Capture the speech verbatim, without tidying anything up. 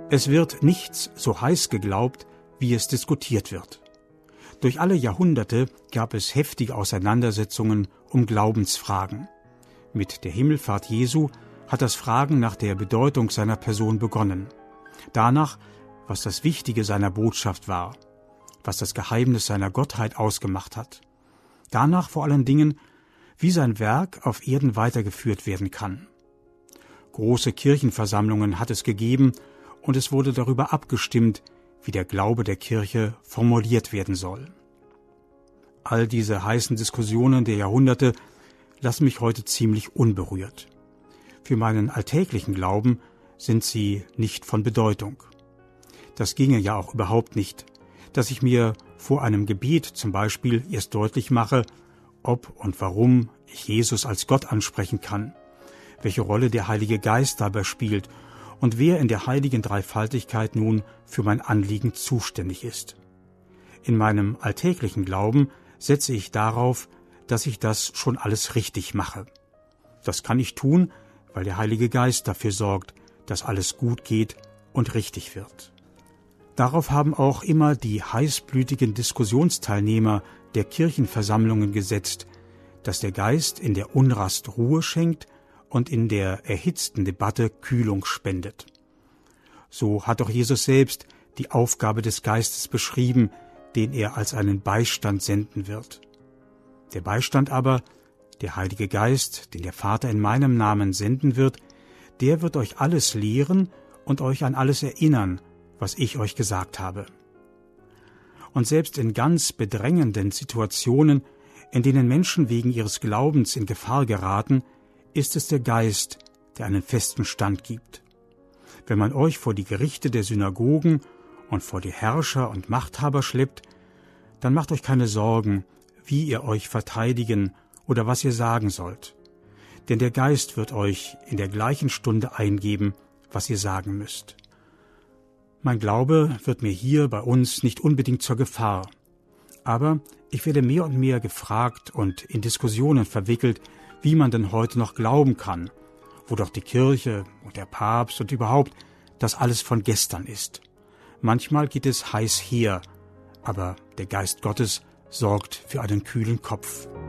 Es wird nichts so heiß geglaubt, wie es diskutiert wird. Durch alle Jahrhunderte gab es heftige Auseinandersetzungen um Glaubensfragen. Mit der Himmelfahrt Jesu hat das Fragen nach der Bedeutung seiner Person begonnen. Danach, was das Wichtige seiner Botschaft war, was das Geheimnis seiner Gottheit ausgemacht hat. Danach vor allen Dingen, wie sein Werk auf Erden weitergeführt werden kann. Große Kirchenversammlungen hat es gegeben und es wurde darüber abgestimmt, wie der Glaube der Kirche formuliert werden soll. All diese heißen Diskussionen der Jahrhunderte lassen mich heute ziemlich unberührt. Für meinen alltäglichen Glauben sind sie nicht von Bedeutung. Das ginge ja auch überhaupt nicht, dass ich mir vor einem Gebet zum Beispiel erst deutlich mache, ob und warum ich Jesus als Gott ansprechen kann, welche Rolle der Heilige Geist dabei spielt und wer in der heiligen Dreifaltigkeit nun für mein Anliegen zuständig ist. In meinem alltäglichen Glauben setze ich darauf, dass ich das schon alles richtig mache. Das kann ich tun, weil der Heilige Geist dafür sorgt, dass alles gut geht und richtig wird. Darauf haben auch immer die heißblütigen Diskussionsteilnehmer der Kirchenversammlungen gesetzt, dass der Geist in der Unrast Ruhe schenkt und in der erhitzten Debatte Kühlung spendet. So hat auch Jesus selbst die Aufgabe des Geistes beschrieben, den er als einen Beistand senden wird. Der Beistand aber, der Heilige Geist, den der Vater in meinem Namen senden wird, der wird euch alles lehren und euch an alles erinnern, was ich euch gesagt habe. Und selbst in ganz bedrängenden Situationen, in denen Menschen wegen ihres Glaubens in Gefahr geraten, ist es der Geist, der einen festen Stand gibt. Wenn man euch vor die Gerichte der Synagogen und vor die Herrscher und Machthaber schleppt, dann macht euch keine Sorgen, wie ihr euch verteidigen oder was ihr sagen sollt. Denn der Geist wird euch in der gleichen Stunde eingeben, was ihr sagen müsst. Mein Glaube wird mir hier bei uns nicht unbedingt zur Gefahr. Aber ich werde mehr und mehr gefragt und in Diskussionen verwickelt, wie man denn heute noch glauben kann, wo doch die Kirche und der Papst und überhaupt das alles von gestern ist. Manchmal geht es heiß her, aber der Geist Gottes sorgt für einen kühlen Kopf.